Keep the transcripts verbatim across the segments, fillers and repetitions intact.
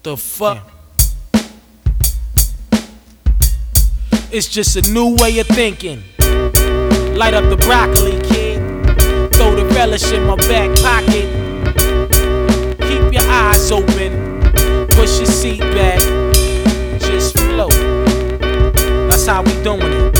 The fuck? It's just a new way of thinking. Light up the broccoli, kid. Throw the relish in my back pocket. Keep your eyes open. Push your seat back. Just float. That's how we doing it.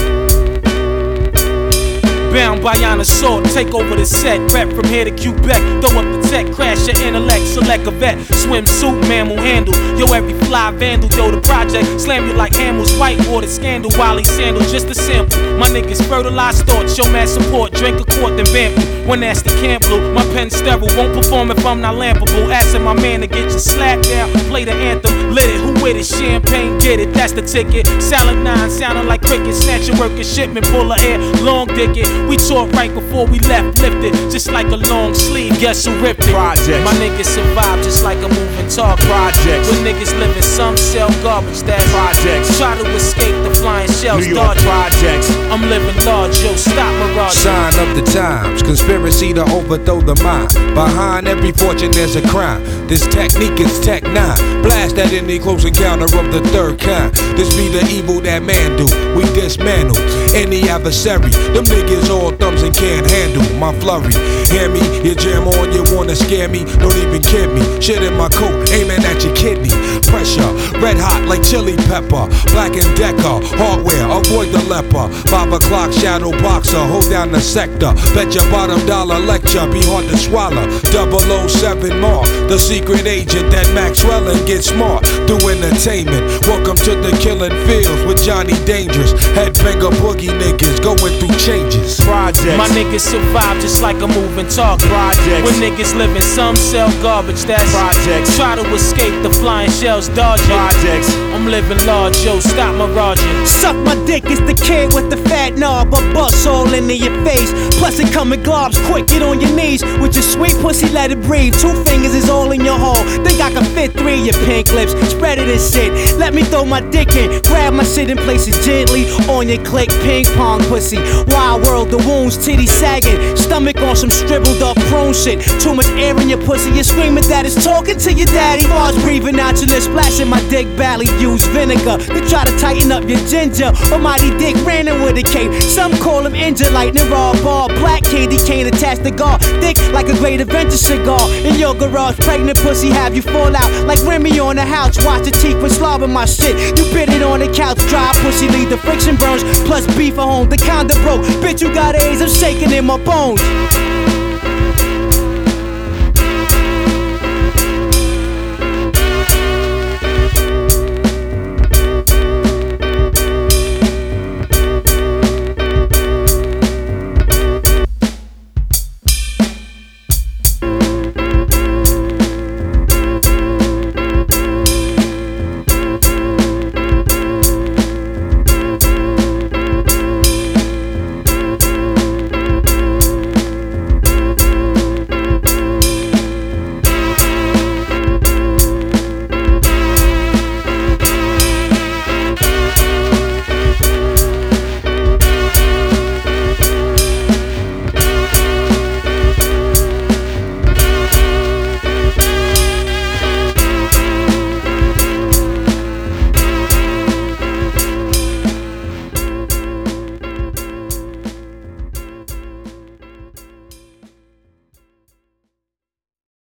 Bound by honor sword, take over the set. Rep from here to Quebec, throw up the tech. Crash your intellect, select a vet. Swimsuit, mammal handle. Yo, every fly vandal, yo, the project. Slam you like Hamill's whitewater scandal. Wally sandal, just a sample. My niggas fertilize thoughts, show mad support. Drink a quart, then vamp. When that's the camp blue, my pen sterile. Won't perform if I'm not lampable. Asking my man to get you slapped down. Play the anthem, lit it, who with it? Champagne, get it, that's the ticket. Salad nine, sounding like cricket. Snatch your work and shipment, pull her air, long dick it. We talked right before we left, lifted just like a long sleeve. Guess who ripped it? Projects. My niggas survive just like a moving target. Projects. With niggas living, some sell garbage. That's Projects. Try to escape the flying shells. New York Projects. I'm living large, yo, stop mirage. Sign of the times, conspiracy to overthrow the mind. Behind every fortune there's a crime. This technique is tech nine. Blast at any close encounter of the third kind. This be the evil that man do. We dismantle any adversary. Them niggas all thumbs and can't handle my flurry. Hear me? You jam on, you wanna scare me? Don't even kid me. Shit in my coat, aiming at your kidney. Pressure, red hot like chili pepper. Black and Decker, hardware, avoid the leper. Five o'clock shadow boxer, hold down the sector. Bet your bottom dollar lecture, be hard to swallow. double oh seven Mark, the secret agent that Maxwell and get smart. Do entertainment, welcome to the killing fields with Johnny Dangerous. Headbanger boogie niggas going through changes. Projects. My niggas survive just like a moving target. Projects. When niggas living, some sell garbage. That's Projects. Try to escape the flying shells, dodging. Projects. I'm living large, yo, stop miraging. Suck my dick, it's the kid with the fat knob. A bust all into your face. Plus it come in globs, quick, get on your knees. With your sweet pussy, let it breathe. Two fingers is all in your hole. Think I can fit three of your pink lips. Spread it and sit. Let me throw my dick in. Grab my shit and place it gently on your click. Ping pong pussy. Wild world, the wounds, titties sagging. Stomach on some scribbled up prone shit. Too much air in your pussy, you're screaming that it's talking to your daddy. Bars breathing out your lips, splashing my dick valley. Use vinegar to try to tighten up your ginger. Almighty dick ran in with a cape. Some call him injured lightning raw ball. Black candy cane attached to guard. Thick like a great adventure cigar. In your garage, pregnant pussy have you fall out like Remy on the house. Watch your teeth when slobbing my shit. You bit it on the couch, dry pussy leave the friction burns. Plus beef at home, the condom broke. Bitch, you got AIDS, I'm shaking in my bones.